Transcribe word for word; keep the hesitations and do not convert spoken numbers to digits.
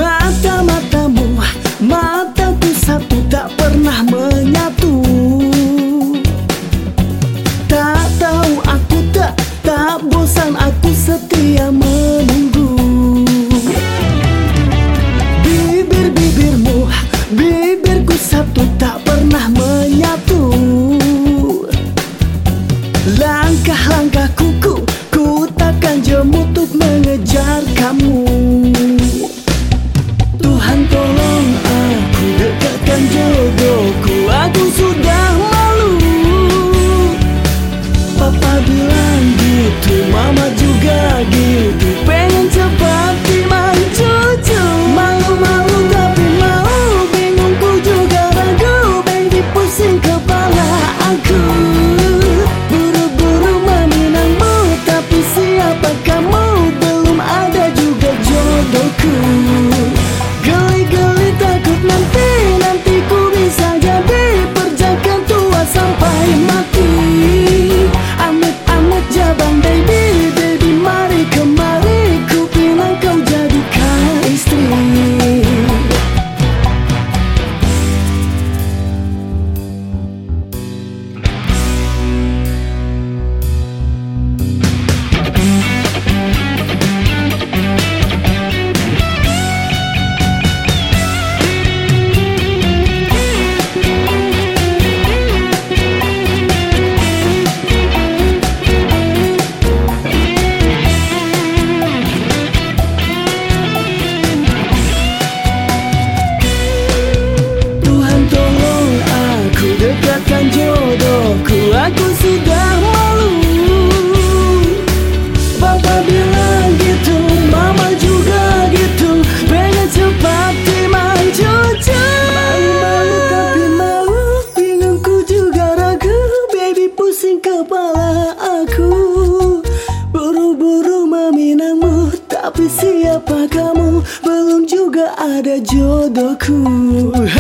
Mata-matamu, mataku satu tak pernah menyatu. Tak tahu aku tak, tak bosan aku setia menunggu. Bibir-bibirmu, bibirku satu tak pernah menyatu. Langkah-langkahku ku, ku takkan jemu untuk mengejar kamu. Tuhan tolong aku dekatkan jodohku, aku sudah malu. Papa bilang gitu, mama juga gitu, pengen cepat dimancucu. Malu-malu tapi mau, bingungku juga ragu, baby pusing kepala aku. Buru-buru meminangmu, tapi siapa kamu? Belum ada juga jodohku. Geli-geli takut nanti, nanti ku bisa jadi perjaka tua sampai mati. Amit-amit jabang baby, baby mari kemari, ku pinang kau jadikan istri. Dekatkan jodohku, aku sudah malu. Papa bilang gitu, mama juga gitu, pengen cepat dimancucu. Malu-malu tapi malu, bingungku juga ragu, baby pusing kepala aku. Buru-buru meminangmu, tapi siapa kamu? Belum juga ada jodohku.